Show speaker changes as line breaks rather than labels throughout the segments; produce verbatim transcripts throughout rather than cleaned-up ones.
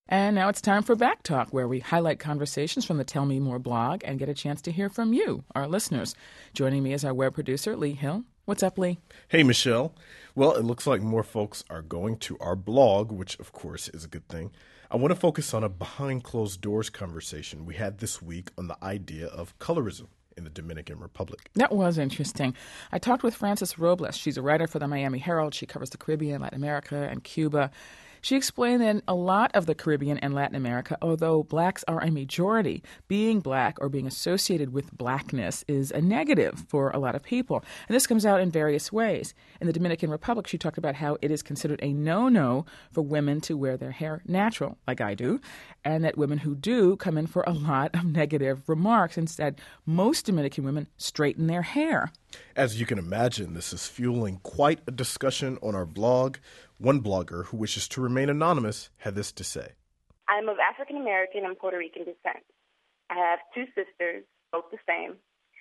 And now it's time for Back Talk, where we highlight conversations from the Tell Me More blog and get a chance to hear from you, our listeners. Joining me is our web producer, Lee Hill. What's up, Lee?
Hey, Michelle. Well, it looks like more folks are going to our blog, which, of course, is a good thing. I want to focus on a behind-closed-doors conversation we had this week on the idea of colorism in the Dominican Republic.
That was interesting. I talked with Frances Robles. She's a writer for the Miami Herald. She covers the Caribbean, Latin America, and Cuba. She explained that in a lot of the Caribbean and Latin America, although blacks are a majority, being black or being associated with blackness is a negative for a lot of people. And this comes out in various ways. In the Dominican Republic, she talked about how it is considered a no-no for women to wear their hair natural, like I do, and that women who do come in for a lot of negative remarks. Instead, most Dominican women straighten their hair.
As you can imagine, this is fueling quite a discussion on our blog. One blogger who wishes to remain anonymous had this to say.
I'm of African American and Puerto Rican descent. I have two sisters, both the same.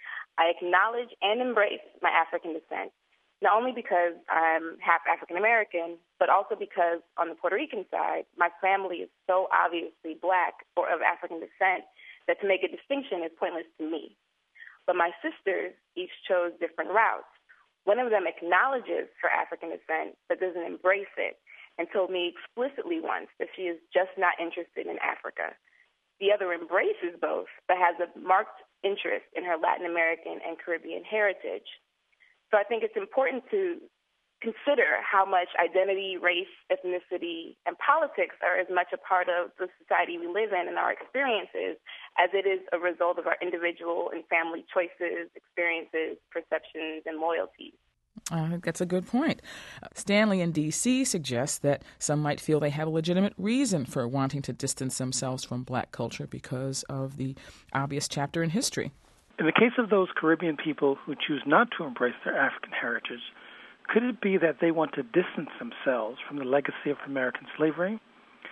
I acknowledge and embrace my African descent, not only because I'm half African American, but also because on the Puerto Rican side, my family is so obviously black or of African descent that to make a distinction is pointless to me. But my sisters each chose different routes. One of them acknowledges her African descent but doesn't embrace it and told me explicitly once that she is just not interested in Africa. The other embraces both but has a marked interest in her Latin American and Caribbean heritage. So I think it's important to consider how much identity, race, ethnicity, and politics are as much a part of the society we live in and our experiences as it is a result of our individual and family choices, experiences, perceptions, and loyalties.
I think that's a good point. Stanley in D C suggests that some might feel they have a legitimate reason for wanting to distance themselves from black culture because of the obvious chapter in history.
In the case of those Caribbean people who choose not to embrace their African heritage, could it be that they want to distance themselves from the legacy of American slavery?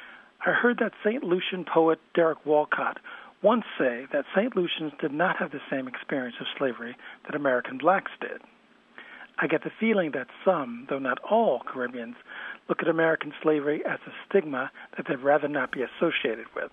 I heard that Saint Lucian poet Derek Walcott once say that Saint Lucians did not have the same experience of slavery that American blacks did. I get the feeling that some, though not all, Caribbeans look at American slavery as a stigma that they'd rather not be associated with.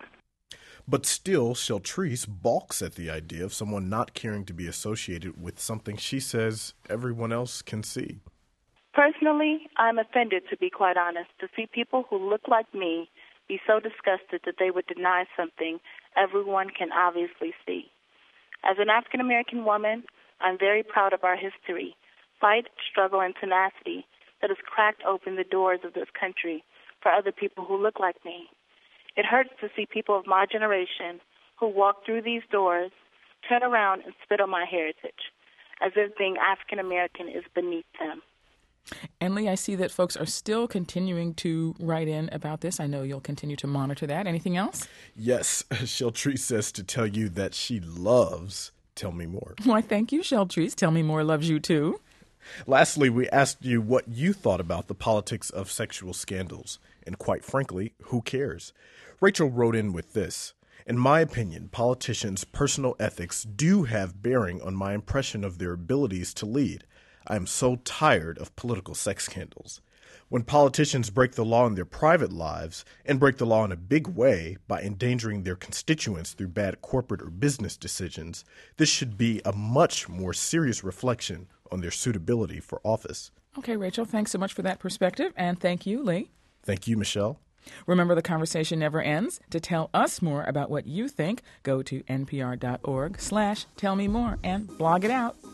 But still, Sheltrice balks at the idea of someone not caring to be associated with something she says everyone else can see.
Personally, I'm offended, to be quite honest, to see people who look like me be so disgusted that they would deny something everyone can obviously see. As an African-American woman, I'm very proud of our history, fight, struggle, and tenacity that has cracked open the doors of this country for other people who look like me. It hurts to see people of my generation who walk through these doors, turn around and spit on my heritage, as if being African-American is beneath them.
And Lee, I see that folks are still continuing to write in about this. I know you'll continue to monitor that. Anything else?
Yes, Sheltrice says to tell you that she loves Tell Me More.
Why, thank you, Sheltrice. Tell Me More loves you too.
Lastly, we asked you what you thought about the politics of sexual scandals. And quite frankly, who cares? Rachel wrote in with this. In my opinion, politicians' personal ethics do have bearing on my impression of their abilities to lead. I am so tired of political sex scandals. When politicians break the law in their private lives and break the law in a big way by endangering their constituents through bad corporate or business decisions, this should be a much more serious reflection on their suitability for office.
Okay, Rachel, thanks so much for that perspective. And thank you, Lee.
Thank you, Michelle.
Remember, the conversation never ends. To tell us more about what you think, go to npr.org slash tell me more and blog it out.